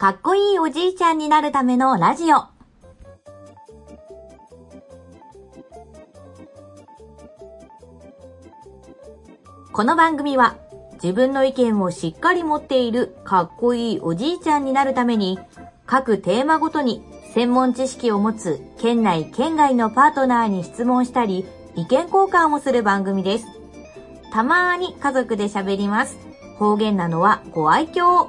かっこいいおじいちゃんになるためのラジオ。この番組は自分の意見をしっかり持っているかっこいいおじいちゃんになるために、各テーマごとに専門知識を持つ県内県外のパートナーに質問したり意見交換をする番組です。たまーに家族で喋ります。方言なのはご愛嬌。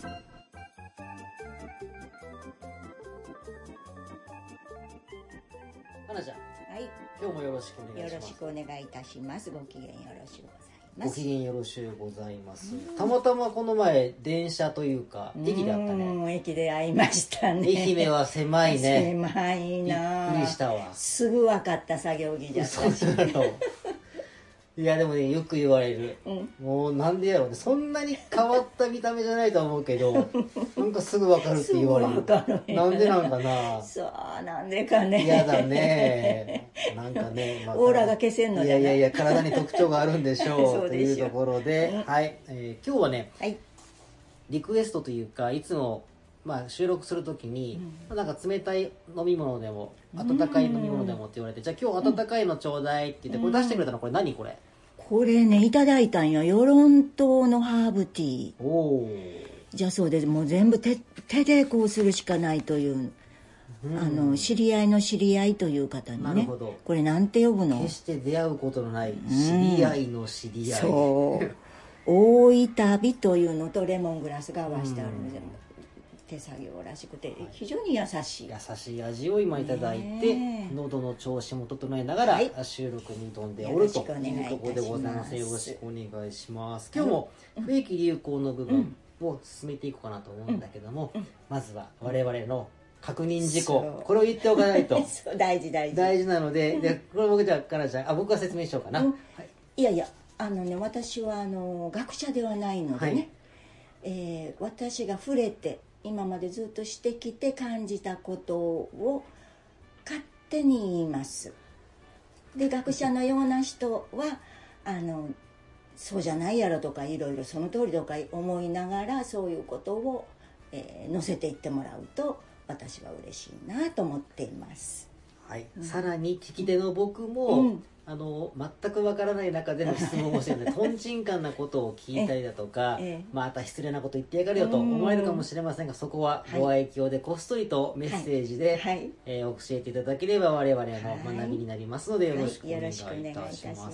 花ちゃん、 はい、 今日もよろしくお願いします。 よろしくお願いいたします。ご機嫌よろしゅうございます。 ご機嫌よろしゅうございます。たまたまこの前電車というか駅であったね。 駅で会いましたね。 愛媛は狭いね。 狭いな。 びっくりしたわ。 すぐ分かった作業着じゃったし。 そうだろう。いやでもね、よく言われる、もうなんでやろうね、そんなに変わった見た目じゃないと思うけどなんかすぐ分かるって言われる。なんでなんかな。 そうなんでかね。 嫌だね。なんかね、 オーラが消せんのじゃない。 いや体に特徴があるんでしょうというところで、はい、今日はね、 はい、 リクエストというか、いつも収録するときに、なんか冷たい飲み物でも温かい飲み物でもって言われて、じゃあ今日温かいのちょうだいって言って、これ出してくれたの。これ何これ？ これね、いただいたんよ。与論島のハーブティー。 おー。 じゃあそうです。もう全部手でこうするしかないという、知り合いの知り合いという方にね。 なるほど。 これなんて呼ぶの？ 決して出会うことのない知り合いの知り合い。 そう。大い旅というのとレモングラスが合わせてあるので、手作業らしくて非常に優しい。 優しい味を今いただいて、喉の調子も整えながら収録に挑んでおるというところでございます。よろしくお願いします。今日も不易流行の部分を進めていこうかなと思うんだけども、まずは我々の確認事項、これを言っておかないと大事なので、これ僕じゃあかなちゃん、僕が説明しようかな。 いやいや、私は学者ではないのでね、私が触れて今までずっとしてきて感じたことを勝手に言います。で、学者のような人はそうじゃないやろとか、いろいろその通りとか思いながら、そういうことを、載せていってもらうと私は嬉しいなと思っています。 はい、さらに聞き手の僕も、全くわからない中での質問をしてるので、とんちんかんなことを聞いたりだとか、また失礼なこと言ってやがるよと思われるかもしれませんが、そこはご愛嬌でこっそりとメッセージで、教えていただければ我々の学びになりますので、よろしくお願いいたします。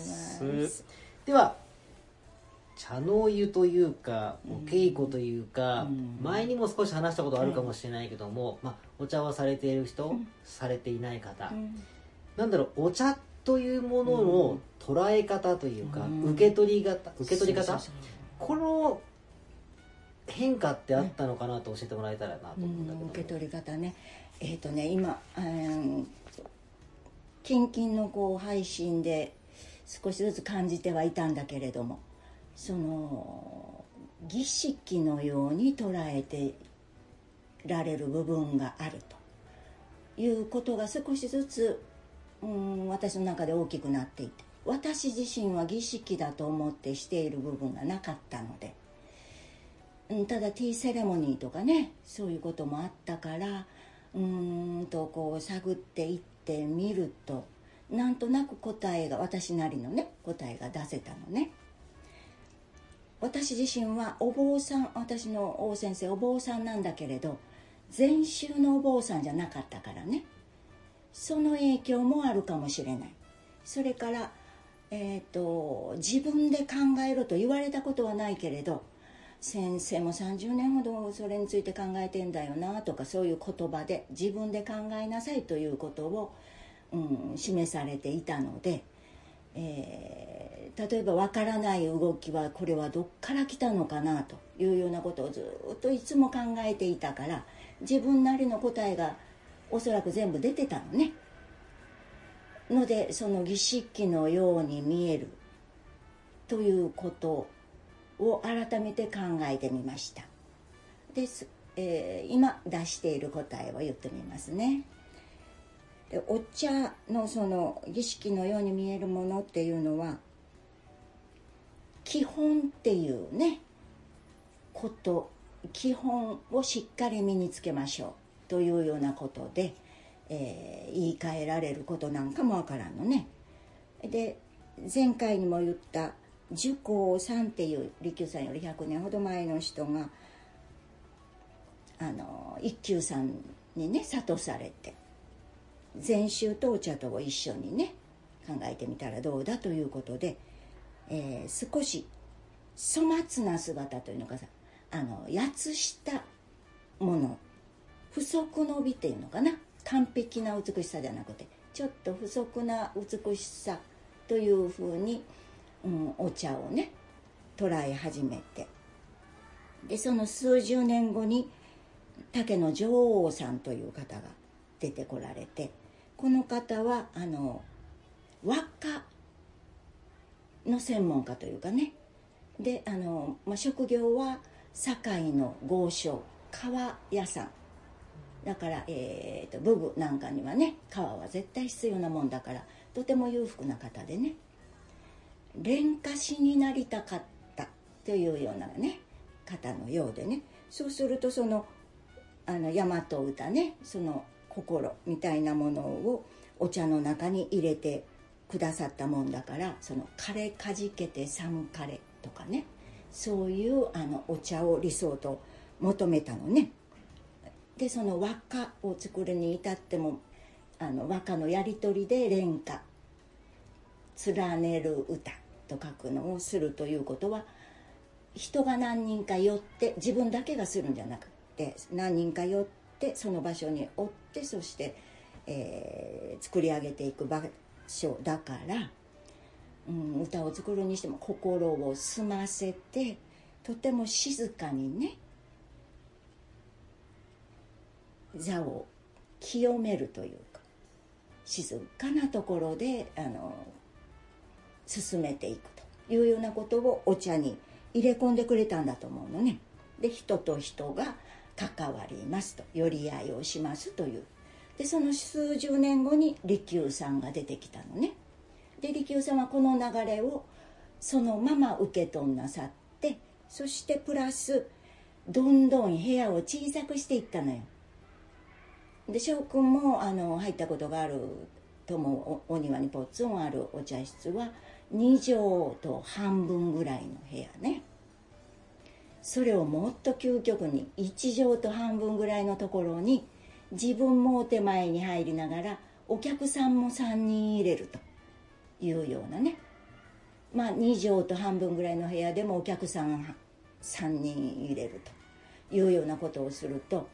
では、茶の湯というかお稽古というか、前にも少し話したことあるかもしれないけども、お茶をされている人、されていない方、なんだろう、お茶というものの捉え方というか、受け取り方、この変化ってあったのかなと教えてもらえたらなと思うんだけど。 受け取り方ね、今近々のこう配信で少しずつ感じてはいたんだけれども、その儀式のように捉えてられる部分があるということが少しずつ私の中で大きくなっていて、私自身は儀式だと思ってしている部分がなかったので、ただティーセレモニーとかね、そういうこともあったから、こう探っていってみると、なんとなく答えが、私なりのね答えが出せたのね。私自身はお坊さん、私の大先生お坊さんなんだけれど、禅宗のお坊さんじゃなかったからね、その影響もあるかもしれない。それから、自分で考えろと言われたことはないけれど、先生も30年ほどそれについて考えてんだよなとか、そういう言葉で自分で考えなさいということを、示されていたので、例えば分からない動きはこれはどっから来たのかなというようなことをずっといつも考えていたから、自分なりの答えがおそらく全部出てたのね。ので、その儀式のように見えるということを改めて考えてみました。です、今出している答えを言ってみますね。で、お茶のその儀式のように見えるものっていうのは、基本っていうねこと基本をしっかり身につけましょうというようなことで、言い換えられることなんかもわからんのね。で前回にも言った寿光さんっていう利休さんより100年ほど前の人が一休さんにね諭されて、禅宗とお茶とを一緒にね考えてみたらどうだということで、少し粗末な姿というのかさ、やつしたもの、不足の美っていうのかな、完璧な美しさじゃなくてちょっと不足な美しさというふうに、お茶をね捉え始めて、でその数十年後に竹の女王さんという方が出てこられて、この方は和歌の専門家というかね、で職業は堺の豪商革屋さんだから、武具なんかにはね革は絶対必要なもんだからとても裕福な方でね、蓮華師になりたかったというようなね方のようでね、そうするとその大和歌ね、その心みたいなものをお茶の中に入れてくださったもんだから、その枯れかじけて寒枯れとかね、そういうお茶を理想と求めたのね。でその和歌を作るに至っても和歌のやり取りで蓮華、連ねる歌と書くのをするということは、人が何人か寄って自分だけがするんじゃなくて、何人か寄ってその場所におって、そして、作り上げていく場所だから、歌を作るにしても心を澄ませて、とても静かにね座を清めるというか、静かなところで進めていくというようなことをお茶に入れ込んでくれたんだと思うのね。で人と人が関わりますと、寄り合いをしますという。でその数十年後に利休さんが出てきたのね。で利休さんはこの流れをそのまま受け取んなさって、そしてプラスどんどん部屋を小さくしていったのよ。で翔くんも入ったことがあるとも、お庭にポツンあるお茶室は2畳と半分ぐらいの部屋ね。それをもっと究極に1畳と半分ぐらいのところに自分もお手前に入りながらお客さんも3人入れるというようなね、2畳と半分ぐらいの部屋でもお客さん3人入れるというようなことをすると、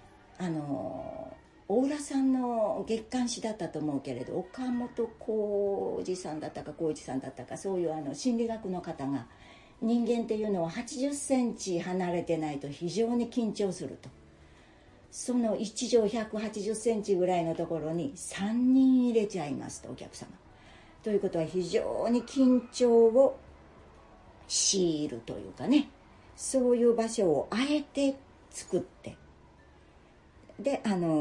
大浦さんの月刊誌だったと思うけれど、岡本浩二さんだったか浩一さんだったか、そういう心理学の方が、人間っていうのは80センチ離れてないと非常に緊張すると。その1畳180センチぐらいのところに3人入れちゃいますと、お客様。ということは非常に緊張を強いるというかね、そういう場所をあえて作って、で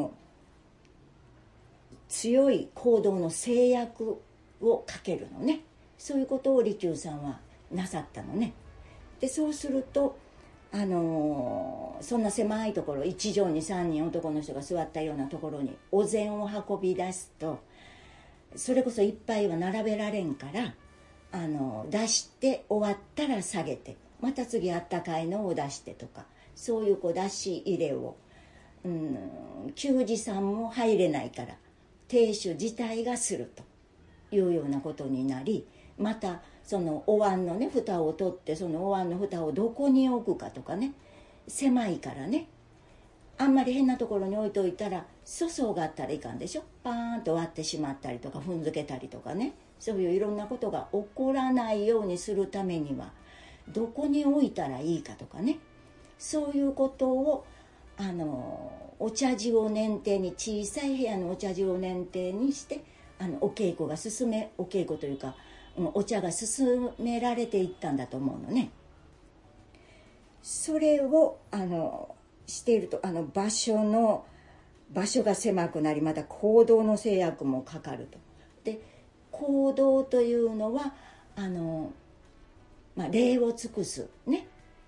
強い行動の制約をかけるのね。そういうことを利休さんはなさったのね。でそうするとそんな狭いところ、1畳に3人男の人が座ったようなところにお膳を運び出すと、それこそ一杯は並べられんから、出して終わったら下げて、また次あったかいのを出してとか、そういう出し入れを、給仕さんも入れないから亭主自体がするというようなことになり、またそのお椀のね蓋を取って、そのお椀の蓋をどこに置くかとかね、狭いからね、あんまり変なところに置いといたら粗相があったらいかんでしょ。パーンと割ってしまったりとか踏んづけたりとかね、そういういろんなことが起こらないようにするためにはどこに置いたらいいかとかね、そういうことをお茶事を念頭に、小さい部屋のお茶事を念頭にしてお稽古がお稽古というかお茶が進められていったんだと思うのね。それをしていると場所が狭くなり、また行動の制約もかかると。で行動というのは礼を尽くすね、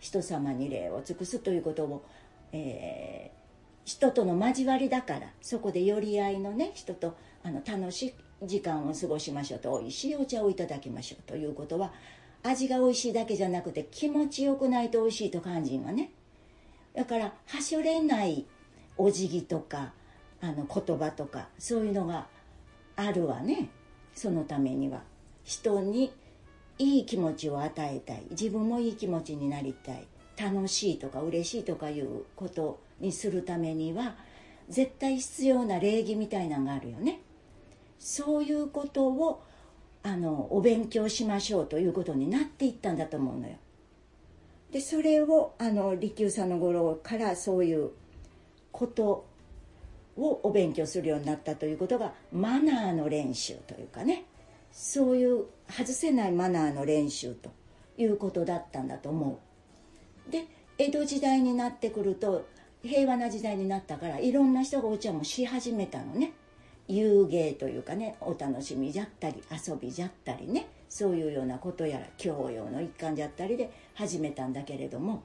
人様に礼を尽くすということを、人との交わりだから、そこで寄り合いのね、人と楽しい時間を過ごしましょうと、おいしいお茶をいただきましょうということは、味がおいしいだけじゃなくて気持ちよくないとおいしいと感じんわね。だからはしょれないお辞儀とか言葉とかそういうのがあるわね。そのためには人にいい気持ちを与えたい、自分もいい気持ちになりたい、楽しいとか嬉しいとかいうことにするためには絶対必要な礼儀みたいなのがあるよね。そういうことをお勉強しましょうということになっていったんだと思うのよ。でそれを利休さんの頃からそういうことをお勉強するようになったということがマナーの練習というかね、そういう外せないマナーの練習ということだったんだと思う。で江戸時代になってくると平和な時代になったから、いろんな人がお茶もし始めたのね。遊芸というかね、お楽しみじゃったり遊びじゃったりね、そういうようなことやら教養の一環じゃったりで始めたんだけれども、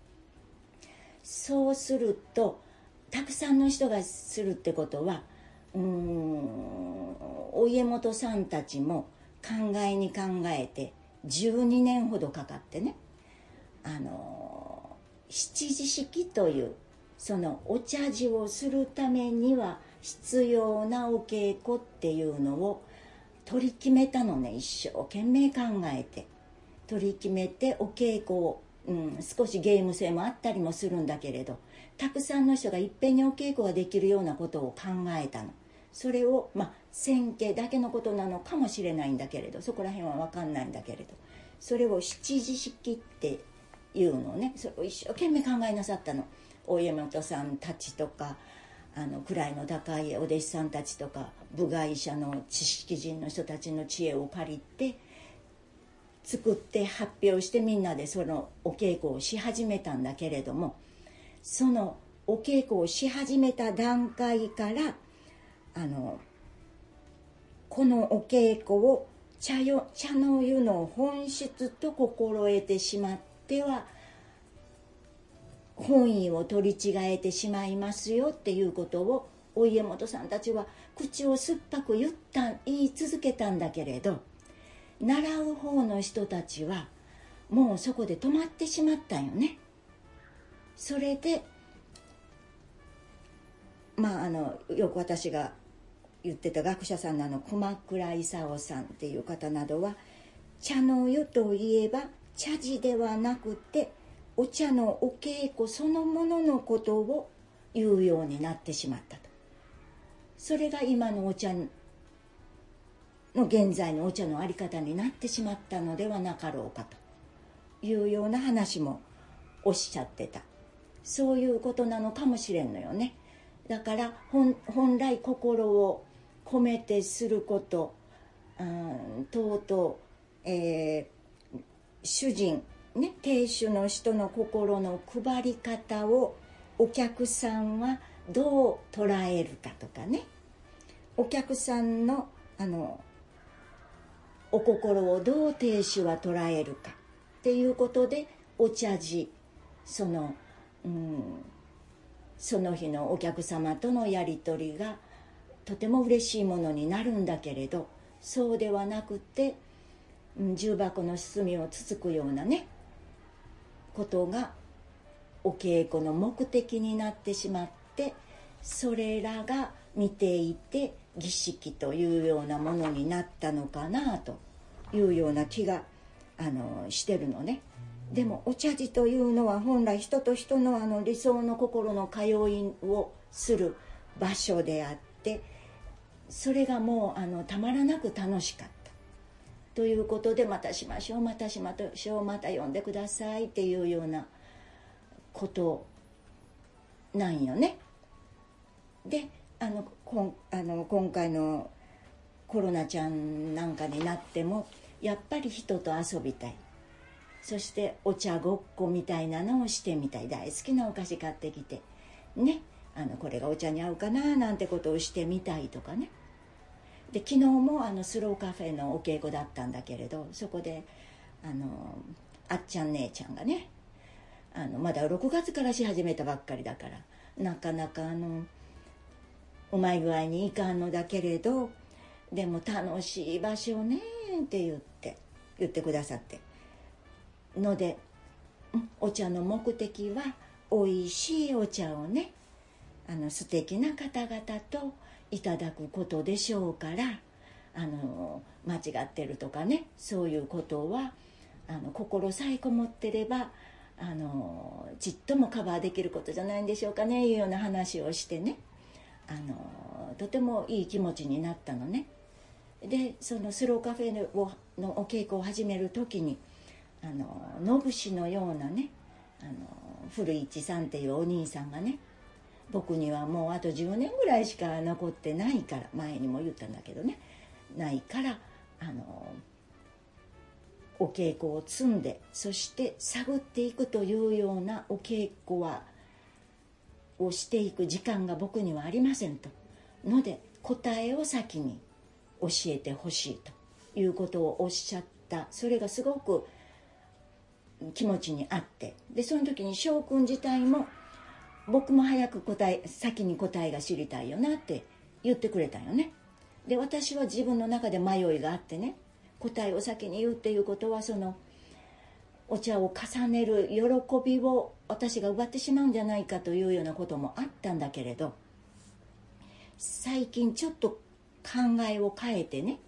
そうするとたくさんの人がするってことは、お家元さんたちも考えに考えて12年ほどかかってね、七時式というそのお茶事をするためには必要なお稽古っていうのを取り決めたのね。一生懸命考えて取り決めてお稽古を、少しゲーム性もあったりもするんだけれど、たくさんの人がいっぺんにお稽古ができるようなことを考えたの。それを千家だけのことなのかもしれないんだけれど、そこら辺は分かんないんだけれど、それを七時式っていうのをね、それを一生懸命考えなさったの。お家元さんたちとか位の高いお弟子さんたちとか部外者の知識人の人たちの知恵を借りて作って発表して、みんなでそのお稽古をし始めたんだけれども、そのお稽古をし始めた段階からこのお稽古を茶の湯の本質と心得てしまっては本意を取り違えてしまいますよっていうことをお家元さんたちは口を酸っぱく言い続けたんだけれど、習う方の人たちはもうそこで止まってしまったんよね。それでよく私が言ってた学者さんの熊倉勲さんっていう方などは、茶の湯といえば茶事ではなくてお茶のお稽古そのもののことを言うようになってしまったと。それが今のお茶の現在のお茶のあり方になってしまったのではなかろうかというような話もおっしゃってた。そういうことなのかもしれんのよね。だから本来心を込めてすること、とうとう、主人ね、亭主の人の心の配り方をお客さんはどう捉えるかとかね、お客さんのお心をどう亭主は捉えるかっていうことで、お茶事その日のお客様とのやり取りがとても嬉しいものになるんだけれど、そうではなくて重箱の隅をつつくようなねことがお稽古の目的になってしまって、それらが見ていて儀式というようなものになったのかなというような気がしてるのね。でもお茶事というのは本来人と人の理想の心の通いをする場所であって、それがもうたまらなく楽しかったということで、またしましょうまたしましょうまた呼んでくださいっていうようなことなんよね。で今回のコロナちゃんなんかになってもやっぱり人と遊びたい、そしてお茶ごっこみたいなのをしてみたい、大好きなお菓子買ってきてね、これがお茶に合うかななんてことをしてみたいとかね。で昨日もスローカフェのお稽古だったんだけれど、そこであっちゃん姉ちゃんがね、 まだ6月からし始めたばっかりだから、なかなかうまい具合にいかんのだけれど、でも楽しい場所ねって言ってくださってので、お茶の目的はおいしいお茶をね、素敵な方々といただくことでしょうから、間違ってるとかね、そういうことは心さえこもってればちっともカバーできることじゃないんでしょうかね、いうような話をしてね、とてもいい気持ちになったのね。でそのスローカフェのお稽古を始める時に野節のようなね、古市さんっていうお兄さんがね、僕にはもうあと10年ぐらいしか残ってないから、前にも言ったんだけどね、ないからお稽古を積んで、そして探っていくというようなお稽古をしていく時間が僕にはありませんとので、答えを先に教えてほしいということをおっしゃった。それがすごく気持ちにあって、でその時に翔くん自体も僕も早く先に答えが知りたいよなって言ってくれたよね。で私は自分の中で迷いがあってね、答えを先に言うっていうことはそのお茶を重ねる喜びを私が奪ってしまうんじゃないかというようなこともあったんだけれど、最近ちょっと考えを変えてね、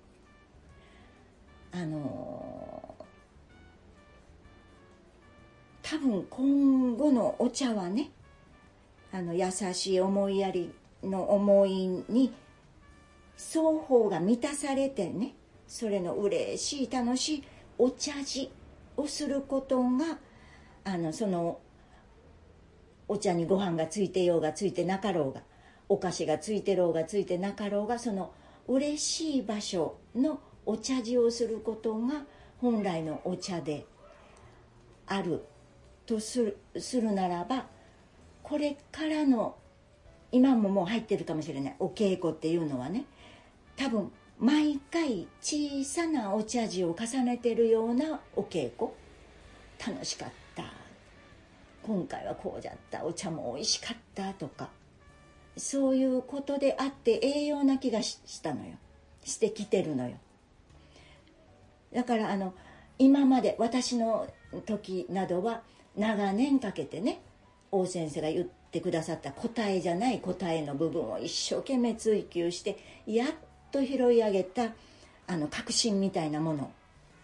多分今後のお茶はね、優しい思いやりの思いに双方が満たされてね、それの嬉しい楽しいお茶事をすることがそのお茶にご飯がついてようがついてなかろうが、お菓子がついてろうがついてなかろうが、その嬉しい場所のお茶事をすることが本来のお茶であるとするならば、これからの今ももう入ってるかもしれないお稽古っていうのはね、多分毎回小さなお茶事を重ねてるようなお稽古、楽しかった、今回はこうじゃった、お茶も美味しかったとか、そういうことであって栄養な気がしたのよ、してきてるのよ。だから今まで私の時などは長年かけてね、王先生が言ってくださった答えじゃない答えの部分を一生懸命追求して、やっと拾い上げた確信みたいなもの、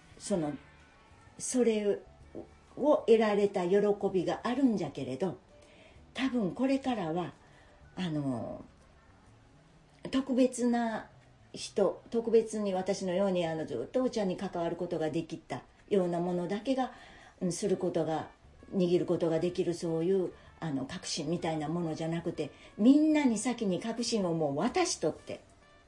それを得られた喜びがあるんじゃけれど、多分これからは特別な人、特別に私のようにずっとお茶に関わることができたようなものだけがすることが握ることができる、そういう確信みたいなものじゃなくて、みんなに先に確信をもう渡しとって、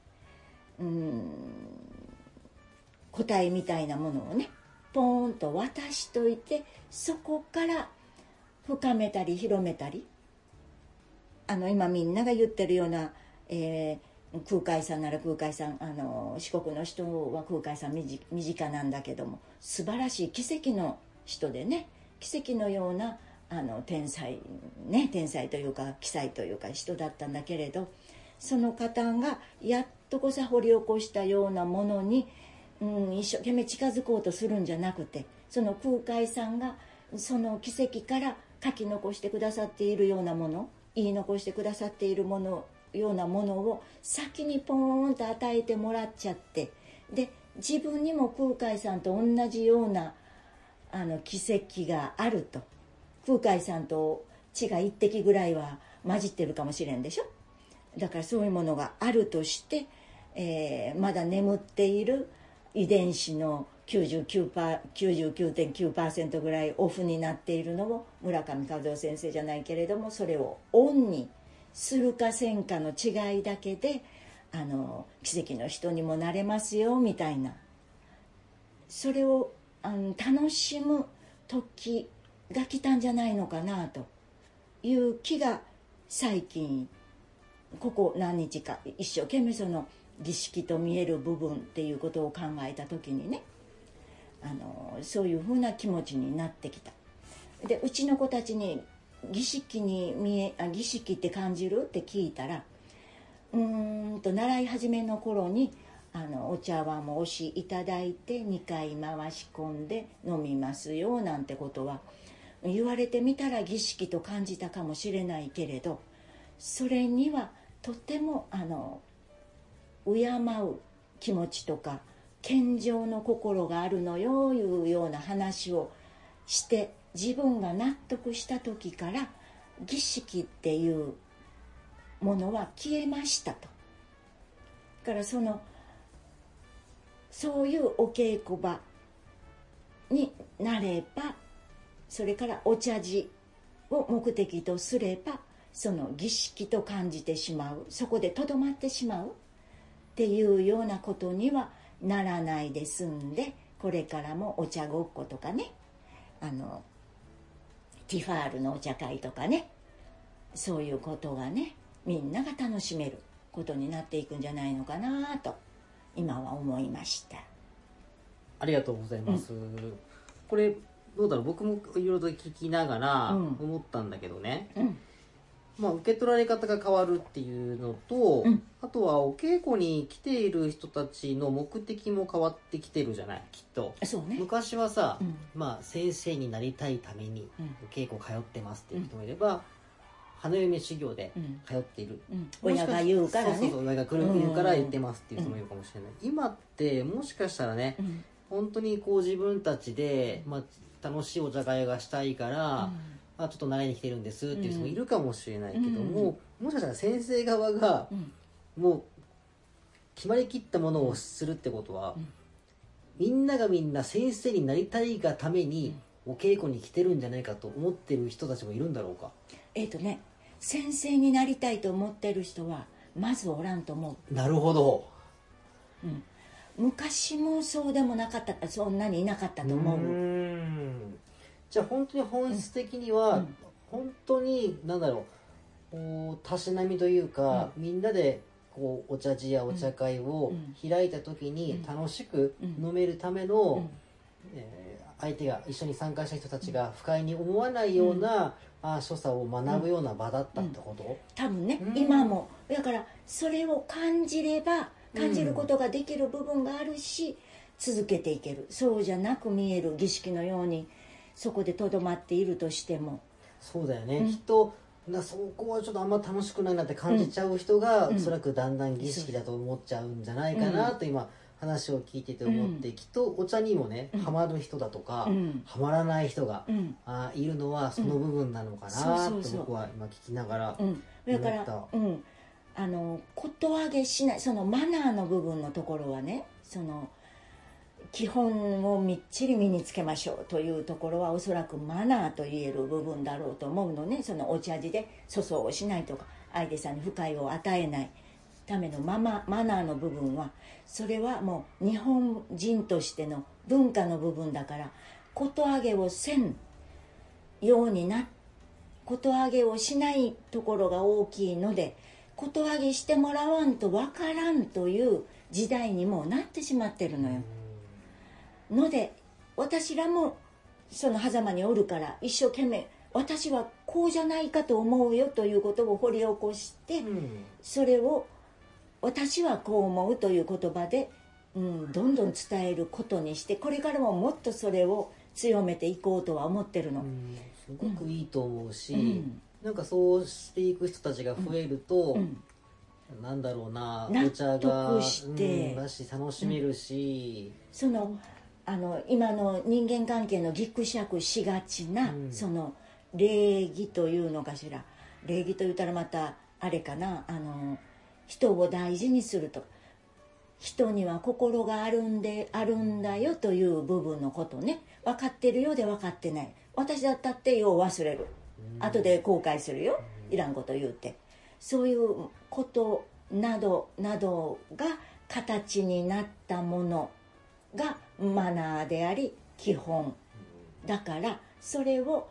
答えみたいなものをねポーンと渡しといて、そこから深めたり広めたり、今みんなが言ってるような、空海さんなら空海さん、四国の人は空海さん身近なんだけども、素晴らしい奇跡の人でね、奇跡のような天才というか奇才というか人だったんだけれど、その方がやっとこさ掘り起こしたようなものに、一生懸命近づこうとするんじゃなくて、その空海さんがその奇跡から書き残してくださっているようなもの、言い残してくださっているものようなものを先にポーンと与えてもらっちゃって、で自分にも空海さんと同じような奇跡があると、空海さんと血が一滴ぐらいは混じってるかもしれんでしょ。だからそういうものがあるとして、まだ眠っている遺伝子の 99.9% ぐらいオフになっているのを、村上和夫先生じゃないけれども、それをオンにするかせんかの違いだけで奇跡の人にもなれますよみたいな、それを楽しむ時が来たんじゃないのかなという気が最近ここ何日か一生懸命その儀式と見える部分っていうことを考えた時にね、そういうふうな気持ちになってきた。 でうちの子たちに儀式って感じるって聞いたら、習い始めの頃にお茶碗もおしいただいて2回回し込んで飲みますよなんてことは言われてみたら儀式と感じたかもしれないけれど、それにはとても敬う気持ちとか献上の心があるのよいうような話をして自分が納得した時から儀式っていうものは消えましたと。だからそういうお稽古場になれば、それからお茶事を目的とすればその儀式と感じてしまう、そこでとどまってしまうっていうようなことにはならないで済んで、これからもお茶ごっことかね、ティファールのお茶会とかね、そういうことがねみんなが楽しめることになっていくんじゃないのかなと今は思いました。 ありがとうございます、これどうだろう、僕もいろいろと聞きながら思ったんだけどね、受け取られ方が変わるっていうのと、あとはお稽古に来ている人たちの目的も変わってきてるじゃない、きっと。 そうね、 昔はさ、先生になりたいためにお稽古通ってますっていう人もいれば、花嫁修行で通っている、 親が言うからね、 そう親が言うから言ってますっていう人もいるかもしれない、今ってもしかしたらね、本当にこう自分たちで、楽しいお茶会がしたいから、ちょっと習いに来てるんですっていう人もいるかもしれないけども、もしかしたら先生側がもう決まりきったものをするってことは、みんながみんな先生になりたいがためにお稽古に来てるんじゃないかと思ってる人たちもいるんだろうか。 先生になりたいと思ってる人はまずおらんと思う。 なるほど、 昔もそうでもなかった、そんなにいなかったと思う。 じゃあ本当に本質的には、本当にたしなみというか、みんなでこうお茶事やお茶会を開いた時に楽しく飲めるための、相手が一緒に参加した人たちが不快に思わないような、所作を学ぶような場だったってこと、 多分ね、今もだからそれを感じれば感じることができる部分があるし、続けていける。そうじゃなく見える儀式のようにそこでとどまっているとしても、 そうだよね、きっとそこはちょっとあんま楽しくないなって感じちゃう人が、おそらくだんだん儀式だと思っちゃうんじゃないかなと今話を聞いてて思って、きっとお茶にもね、ハマる人だとか、ハマらない人が、いるのはその部分なのかなと僕は今聞きながら思った。 だからこと上げしない、そのマナーの部分のところはね、その基本をみっちり身につけましょうというところはおそらくマナーと言える部分だろうと思うのね。そのお茶事で粗相をしないとか、相手さんに不快を与えないためのマナーの部分は、それはもう日本人としての文化の部分だから、こと上げをせんようにこと上げをしないところが大きいので、こと上げしてもらわんとわからんという時代にもなってしまってるのよ。ので私らもその狭間におるから、一生懸命私はこうじゃないかと思うよということを掘り起こして、それを私はこう思うという言葉で、どんどん伝えることにして、これからももっとそれを強めていこうとは思ってるの。 すごくいいと思うし、なんかそうしていく人たちが増えると、なんだろうな、お茶がだし楽しめるし、 その今の人間関係のぎくしゃくしがちな、その礼儀というのかしら、礼儀と言ったらまたあれかな、人を大事にすると、人には心があるんだよという部分のことね、分かってるようで分かってない。私だったってよう忘れる、後で後悔するよ、いらんこと言うて。そういうことなどなどが形になったものがマナーであり基本だから、それを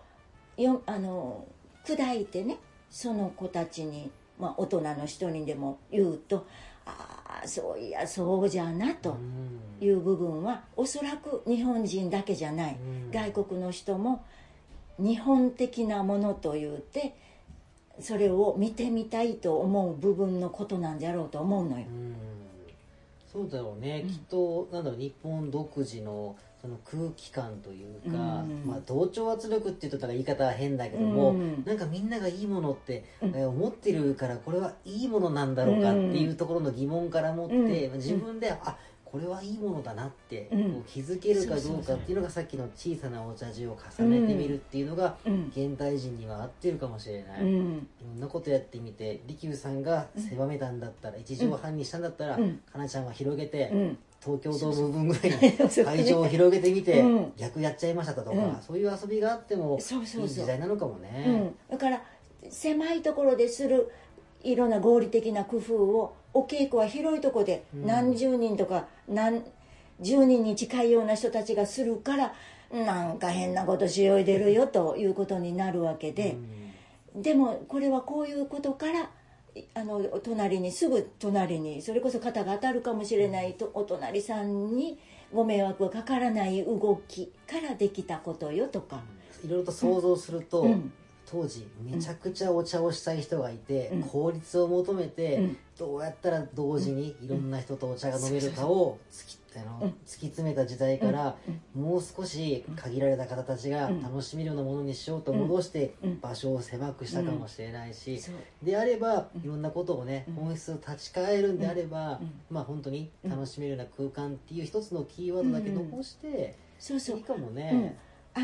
砕いてね、その子たちに、大人の人にでも言うと、そういやそうじゃなという部分はおそらく日本人だけじゃない、外国の人も日本的なものというてそれを見てみたいと思う部分のことなんじゃろうと思うのよ。 そうだろうね、きっとなんだろう、日本独自のその空気感というか、まあ、同調圧力って言うと言い方は変だけども、なんかみんながいいものって、思ってるからこれはいいものなんだろうかっていうところの疑問から持って、自分でこれはいいものだなってこう気づけるかどうかっていうのがさっきの小さなお茶事を重ねてみるっていうのが現代人には合ってるかもしれない、いろんなことやってみて利休さんが狭めたんだったら1畳半にしたんだったら、かなちゃんは広げて、東京ドーム分ぐらいに会場を広げてみて逆やっちゃいましたとか、そういう遊びがあってもいい時代なのかもね。 だから狭いところでするいろんな合理的な工夫をお稽古は広いところで何十人とか何十人に近いような人たちがするからなんか変なことしよいでるよということになるわけで、でもこれはこういうことからすぐ隣にそれこそ肩が当たるかもしれないとお隣さんにご迷惑がかからない動きからできたことよとか、 いろいろと想像すると、当時めちゃくちゃお茶をしたい人がいて、効率を求めて、どうやったら同時にいろんな人とお茶が飲めるかを突き詰めた時代から、もう少し限られた方たちが楽しめるようなものにしようと戻して場所を狭くしたかもしれないし、であればいろんなことをね、本質を立ち返るんであれば、まあ本当に楽しめるような空間っていう一つのキーワードだけ残していいかもね。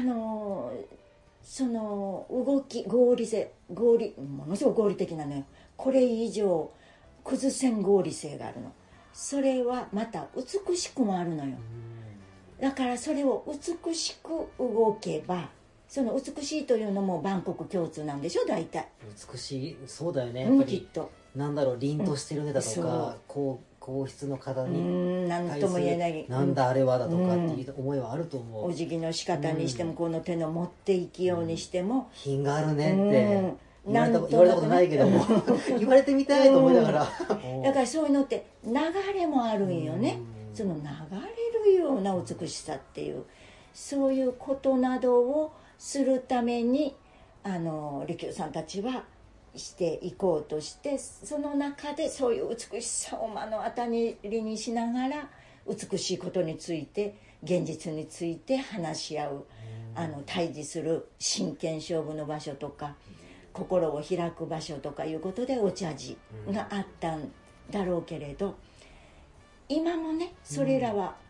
その動きものすごく合理的なのよ。これ以上崩せん合理性があるの。それはまた美しくもあるのよ。だからそれを美しく動けば、その美しいというのも万国共通なんでしょ大体。 美しい、そうだよね、やっぱり、 きっとなんだろう、凛としてるねだとか、皇室の方に何とも言えないなんだあれはだとかっていう思いはあると思う。 お辞儀の仕方にしても、この手の持っていきようにしても、 品があるねって言われたことないけども言われてみたいと思いながらだからそういうのって流れもあるんよね。その流れるような美しさっていう、そういうことなどをするために利休さんたちはしていこうとして、その中でそういう美しさを目の当たりにしながら美しいことについて現実について話し合う、対峙する真剣勝負の場所とか心を開く場所とかいうことでお茶事があったんだろうけれど、今もねそれらは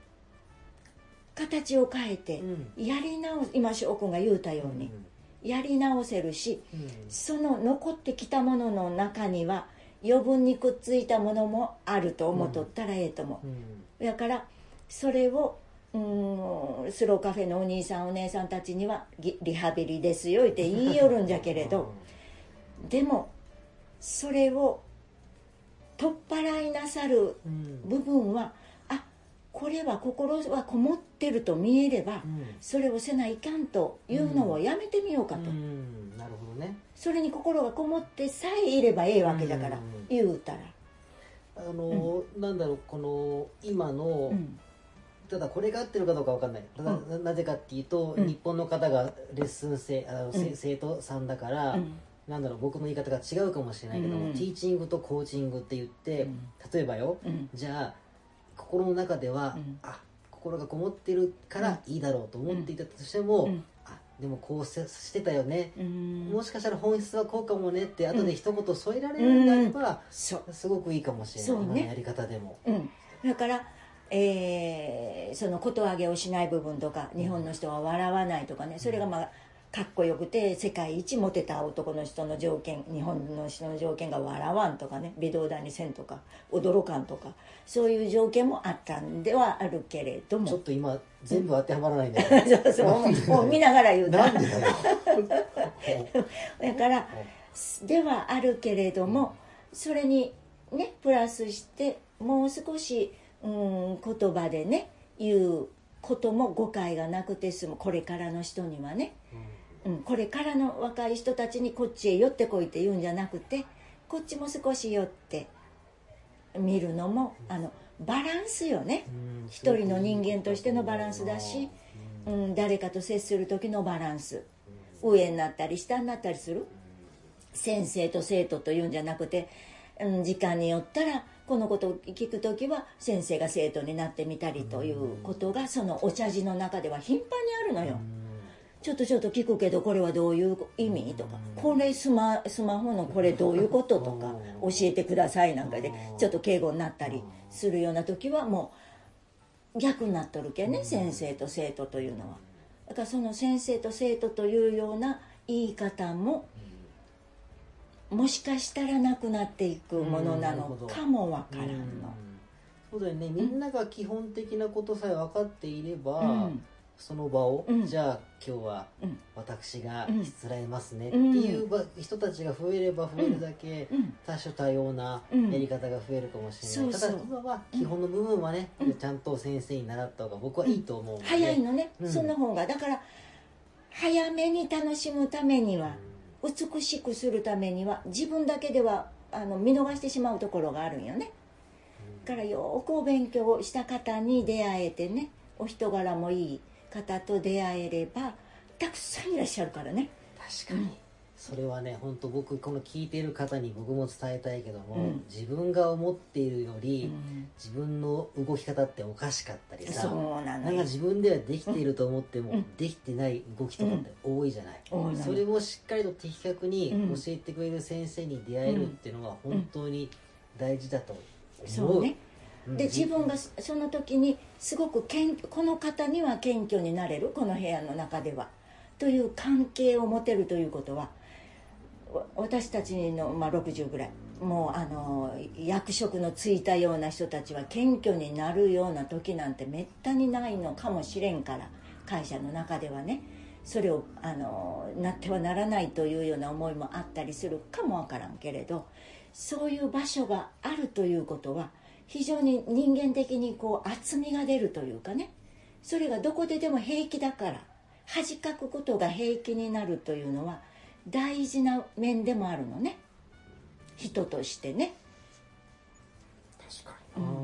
形を変えてやり直す、今翔くんが言うたようにやり直せるし、その残ってきたものの中には余分にくっついたものもあると思っとったらええと思う。だからそれをスローカフェのお兄さんお姉さんたちにはリハビリですよって言いよるんじゃけれど、でもそれを取っ払いなさる部分は、これは心はこもってると見えれば、それをせないかんというのをやめてみようかと、 なるほどね。 それに心がこもってさえいればええわけだから、言うたらなんだろう、この今の、ただこれが合ってるかどうかわかんない。ただなぜかっていうと、日本の方がレッスン生徒さんだから、なんだろう、僕の言い方が違うかもしれないけども、ティーチングとコーチングって言って、例えばよ、じゃあ心の中では、心がこもってるからいいだろうと思っていたとしても、でもこうしてたよね、もしかしたら本質はこうかもねって後で一言添えられるんであれば、すごくいいかもしれない、今のやり方でも。だからそのこと上げをしない部分とか、日本の人は笑わないとかね、それがかっこよくて世界一モテた男の人の条件、日本の人の条件が笑わんとかね、微動だにせんとか驚かんとか、そういう条件もあったんではあるけれども、 ちょっと今全部当てはまらないんだよもう見ながら言うたなんでだよだからではあるけれども、それにねプラスしてもう少し言葉でね言うことも誤解がなくて済む。これからの人にはね、これからの若い人たちにこっちへ寄ってこいって言うんじゃなくて、こっちも少し寄って見るのもバランスよね。一人の人間としてのバランスだし、誰かと接する時のバランス、 上になったり下になったりする。先生と生徒というんじゃなくて、時間によったらこのことを聞くときは先生が生徒になってみたりということがそのお茶事の中では頻繁にあるのよ。ちょっと聞くけどこれはどういう意味とか、これスマホのこれどういうこととか教えてくださいなんかでちょっと敬語になったりするような時はもう逆になっとるけね、先生と生徒というのは。だからその先生と生徒というような言い方ももしかしたらなくなっていくものなのかもわからんの。 そうだよね、みんなが基本的なことさえ分かっていれば、その場を、じゃあ今日は私がしつらえますねっていう人たちが増えれば増えるだけ多種多様なやり方が増えるかもしれない。ただ今は基本の部分はね、ちゃんと先生に習った方が僕はいいと思うので、 早いのね、その方が。だから早めに楽しむためには、美しくするためには自分だけでは見逃してしまうところがあるんよね。だからよくお勉強した方に出会えてね、お人柄もいい方と出会えればたくさんいらっしゃるからね。 確かに、それはね、本当僕この聞いている方に僕も伝えたいけども、自分が思っているより、自分の動き方っておかしかったりさ、なんか自分ではできていると思っても、できてない動きとかって多いじゃない、それをしっかりと的確に教えてくれる先生に出会えるっていうのは本当に大事だと思う。 そうね。で自分がその時にすごくこの方には謙虚になれる、この部屋の中ではという関係を持てるということは、私たちの、60ぐらいもう役職のついたような人たちは謙虚になるような時なんてめったにないのかもしれんから、会社の中ではね、それをなってはならないというような思いもあったりするかもわからんけれど、そういう場所があるということは非常に人間的に厚みが出るというかね、それがどこででも平気だから恥かくことが平気になるというのは大事な面でもあるのね、人としてね。 確かに、はい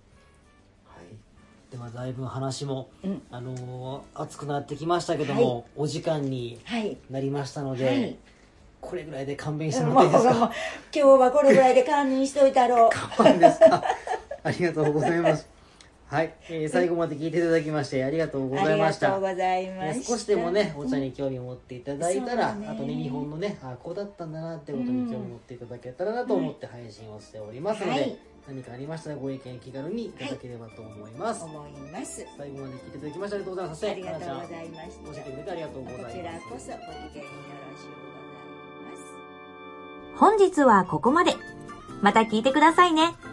、ではだいぶ話も、熱くなってきましたけども、お時間になりましたので、これぐらいで勘弁してもらっていいですか。 今日はこれぐらいで勘弁しといたろう。 勘弁ですか。ありがとうございます。はい、最後まで聞いていただきましてありがとうございました。 ありがとうございました。 少しでもねお茶に興味を持っていただいたら、あとね日本のねこうだったんだなってことに興味を持っていただけたらなと思って配信をしておりますので、何かありましたらご意見気軽にいただければと思います。 思います。 最後まで聞いていただきましてありがとうございます。 ありがとうございました。 教えてくれてありがとうございます。 こちらこそご機嫌よろしゅうございます。 本日はここまで。また聞いてくださいね。